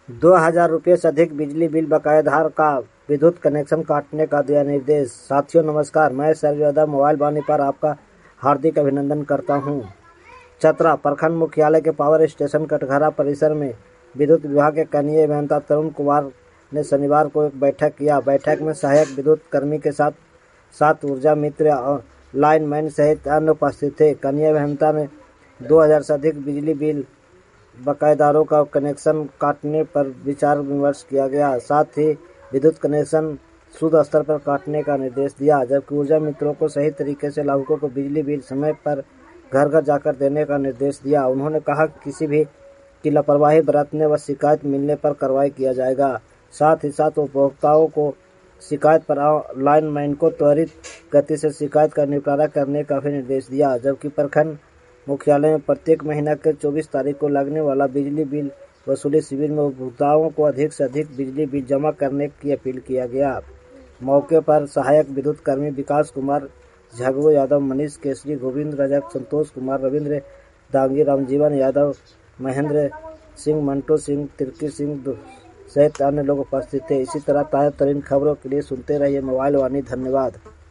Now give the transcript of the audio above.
₹2000 से अधिक बिजली बिल बकायेदार का विद्युत कनेक्शन काटने का दिया निर्देश। साथियों नमस्कार, मैं शैलेश यादव मोबाइल वाणी पर आपका हार्दिक अभिनंदन करता हूं। चतरा प्रखंड मुख्यालय के पावर स्टेशन कटघरा परिसर में विद्युत विभाग के कनीय अभियंता तरुण कुमार ने शनिवार को एक बैठक किया। बैठक में सहायक विद्युत कर्मी के साथ सात ऊर्जा मित्र और लाइनमैन सहित अन्य उपस्थित थे। कनीय अभियंता ने 2000 से अधिक बिजली बिल बकायेदारों का कनेक्शन काटने पर विचार विमर्श किया गया। साथ ही विद्युत कनेक्शन शुद्ध स्तर पर काटने का निर्देश दिया, जबकि ऊर्जा मित्रों को सही तरीके से लाभुकों को बिजली बिल समय पर घर घर जाकर देने का निर्देश दिया। उन्होंने कहा कि किसी भी की लापरवाही बरतने व शिकायत मिलने पर कार्रवाई किया जाएगा। साथ ही साथ उपभोक्ताओं को शिकायत पर लाइनमैन को त्वरित गति से शिकायत का निपटारा करने का भी निर्देश दिया, जबकि प्रखंड मुख्यालय में प्रत्येक महीना के 24 तारीख को लगने वाला बिजली बिल वसूली शिविर में उपभोक्ताओं को अधिक से अधिक बिजली बिल जमा करने की अपील किया गया। मौके पर सहायक विद्युत कर्मी विकास कुमार, झगू यादव, मनीष केसरी, गोविंद रजक, संतोष कुमार, रविंद्र दांगी, रामजीवन यादव, महेंद्र सिंह, मंटू सिंह, तिर्की सिंह सहित अन्य लोग उपस्थित थे। इसी तरह ताजा तरीन खबरों के लिए सुनते रहिए मोबाइल वाणी। धन्यवाद।